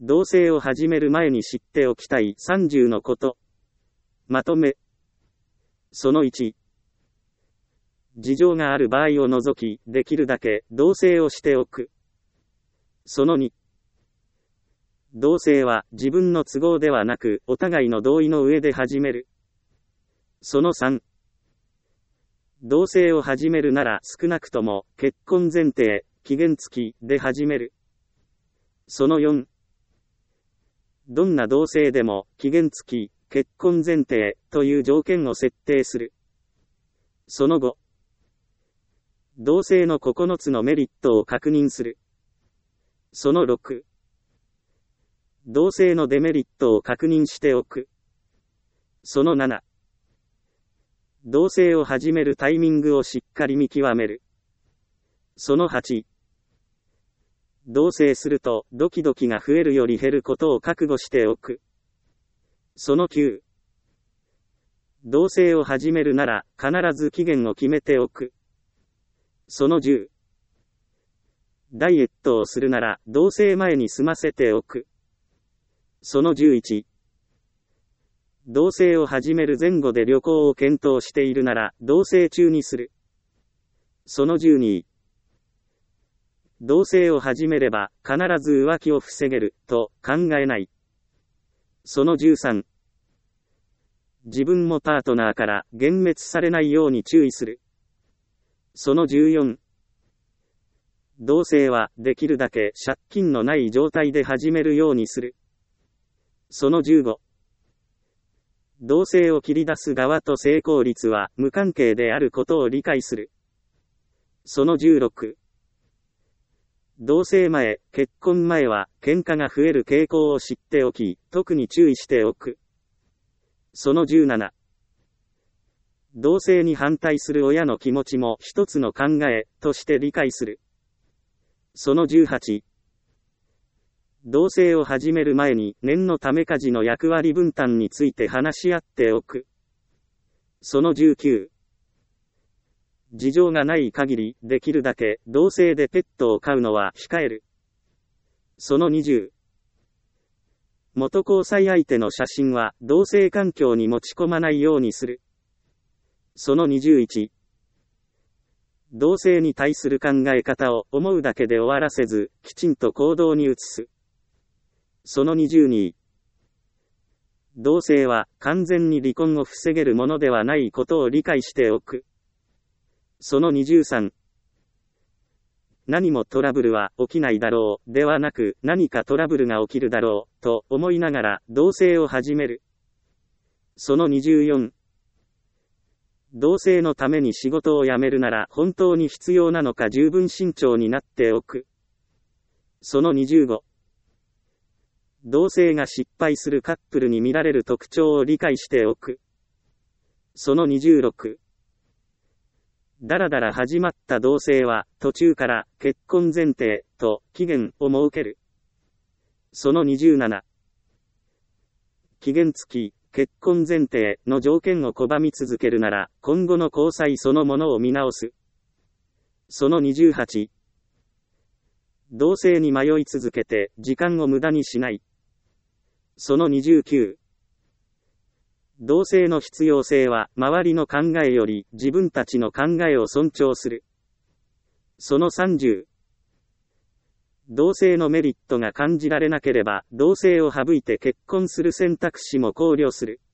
同棲を始める前に知っておきたい30のこと。まとめ。その1。事情がある場合を除き、できるだけ同棲をしておく。その2。同棲は自分の都合ではなく、お互いの同意の上で始める。その3。同棲を始めるなら少なくとも結婚前提、期限付きで始める。その4。どんな同棲でも期限付き、結婚前提という条件を設定する。その5。同棲の9つのメリットを確認する。その6。同棲のデメリットを確認しておく。その7。同棲を始めるタイミングをしっかり見極める。その8。同棲するとドキドキが増えるより減ることを覚悟しておく。その9。同棲を始めるなら必ず期限を決めておく。その10。ダイエットをするなら同棲前に済ませておく。その11。同棲を始める前後で旅行を検討しているなら同棲中にする。その12。同棲を始めれば必ず浮気を防げると考えない。その13。自分もパートナーから幻滅されないように注意する。その14。同棲はできるだけ借金のない状態で始めるようにする。その15。同棲を切り出す側と成功率は無関係であることを理解する。その16。同棲前、結婚前は喧嘩が増える傾向を知っておき、特に注意しておく。その17。同棲に反対する親の気持ちも一つの考えとして理解する。その18。同棲を始める前に念のため家事の役割分担について話し合っておく。その19。事情がない限りできるだけ同棲でペットを飼うのは控える。その20。元交際相手の写真は同棲環境に持ち込まないようにする。その21。同棲に対する考え方を思うだけで終わらせず、きちんと行動に移す。その22。同棲は完全に離婚を防げるものではないことを理解しておく。その23。何もトラブルは起きないだろうではなく、何かトラブルが起きるだろうと思いながら同棲を始める。その24。同棲のために仕事を辞めるなら本当に必要なのか十分慎重になっておく。その25。同棲が失敗するカップルに見られる特徴を理解しておく。その26。だらだら始まった同棲は途中から結婚前提と期限を設ける。その27。期限付き結婚前提の条件を拒み続けるなら今後の交際そのものを見直す。その28。同棲に迷い続けて時間を無駄にしない。その29。同棲の必要性は周りの考えより自分たちの考えを尊重する。その30。同棲のメリットが感じられなければ同棲を省いて結婚する選択肢も考慮する。